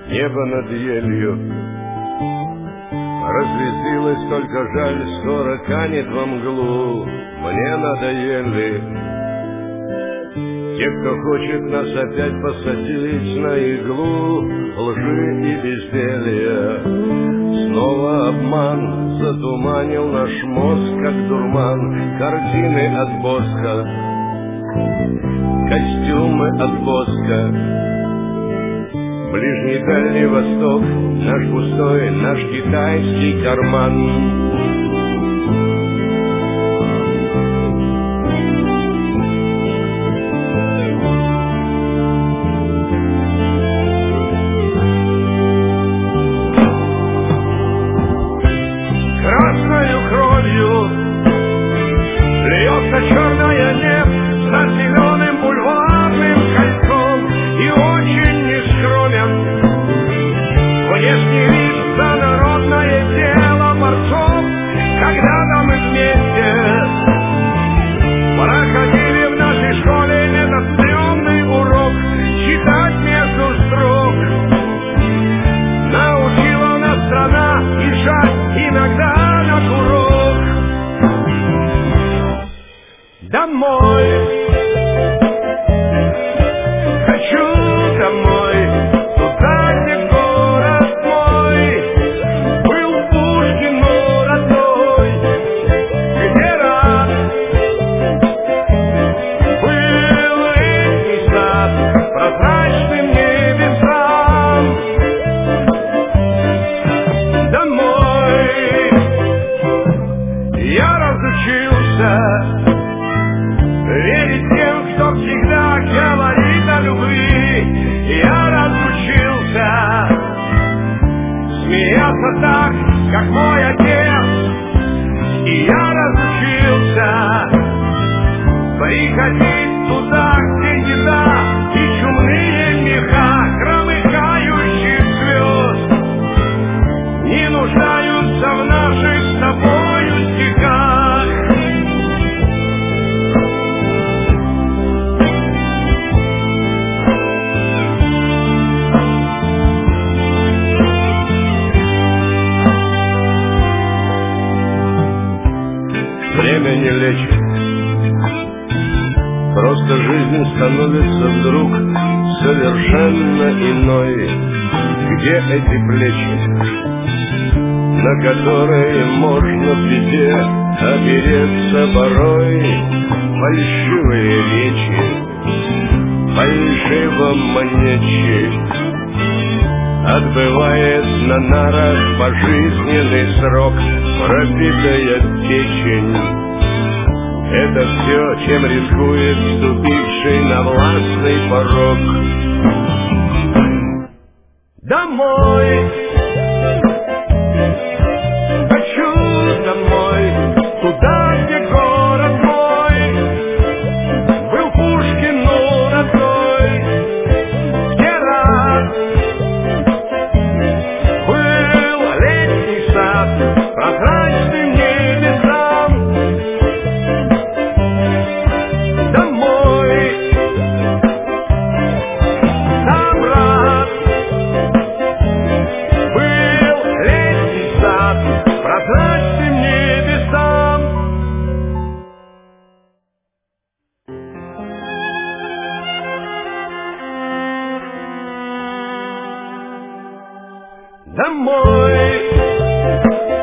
небо над елью. Разлетелось, только жаль, скоро канет во мглу. Мне надоели те, кто хочет нас опять посадить на иглу лжи и безделья. Снова обман затуманил наш мозг, как дурман. Картины от воска, костюмы от воска. Ближний Дальний Восток, наш пустой, наш китайский карман. Красною кровью льется черная нефть за зеленым бульварным кольцом и очень нескромен внешний вид за народное дело борцов. Когда-то мы вместе проходили в нашей школе этот стрёмный урок читать между строк. Научила нас страна и жать иногда на курок. Домой, хочу домой, туда, где город мой был Пушкину родной, где рад был летний сад прозрачным небесам. Домой я разучился верить тем, кто всегда говорит о любви. Я разучился смеяться так, как мой отец. И я разучился приходить туда, где еда и чумные меха громыхающих звезд не нуждаются в наших с тобою стихах. Время не лечит, просто жизнь становится вдруг совершенно иной. Где эти плечи, на которые можно в беде опереться порой? Фальшивые речи, фальшиво-манечи, отбывает на нарах пожизненный срок пробитая печень. Это все, чем рискует вступивший на властный порог. Домой, хочу домой, туда, где город мой был Пушкину родной, где рад был летний сад прозрачным небесам. Домой сам рад был летний сад прозрачным небесам. Домой